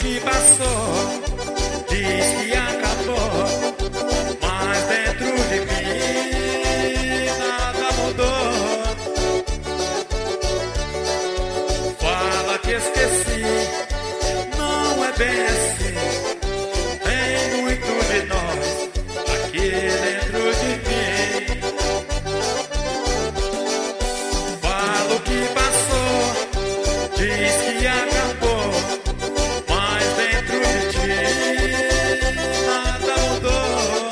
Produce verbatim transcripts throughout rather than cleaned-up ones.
que passou, diz que acabou, mas dentro de mim nada mudou. Fala que esqueci, não é bem assim. Tem muito de nós aqui dentro de mim. Fala o que passou, diz que acabou, mas dentro de ti nada mudou.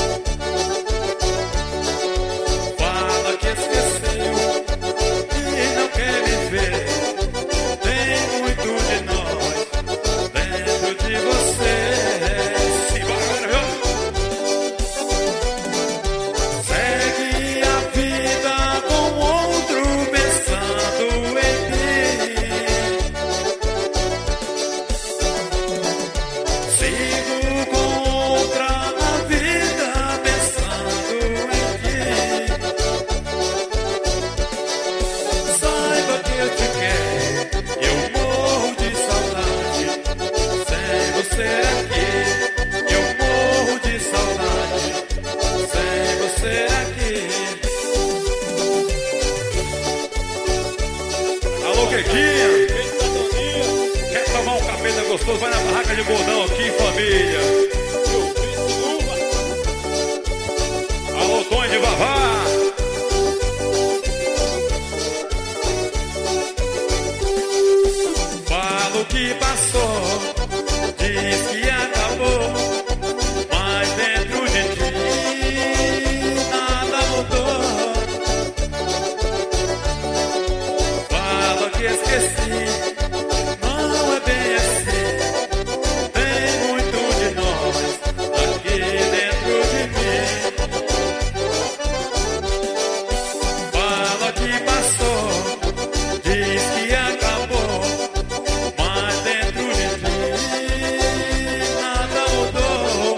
Fala que esqueceu e não quer me ver. Tem muito de nós dentro de você. Simbora, viu? Segue a vida com outro pensando em ti. Sigo com outra na vida pensando em ti. Saiba que eu te quero, eu morro de saudade. Sem você aqui, eu morro de saudade. Sem você aqui. Alô, Quequinha, quer tomar um capeta gostoso? Vai na barraca de bordão aqui, família. Alô, Tonho de Vavá. Fala o que passou, diz que acabou, mas dentro de ti nada mudou. Fala que esqueci, não é bem assim. Tem muito de nós aqui dentro de mim. Fala que passou, diz que acabou, mas dentro de ti nada mudou.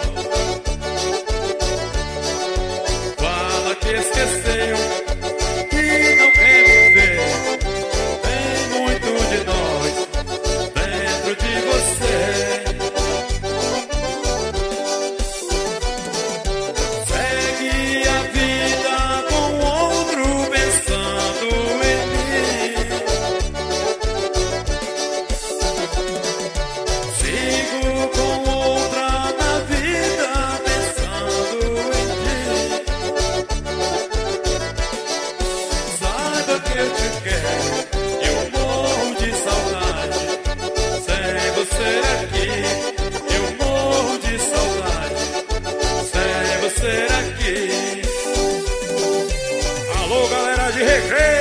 Fala que esqueceu e não quer me ver. Tem muito de nós dentro de você. Segue a vida com outro pensando em mim. Sigo com outra na vida pensando em ti. Saiba que eu te quero, eu morro de saudade. Sem você aqui, eu morro de saudade. Sem você aqui. Alô, galera de Recreio.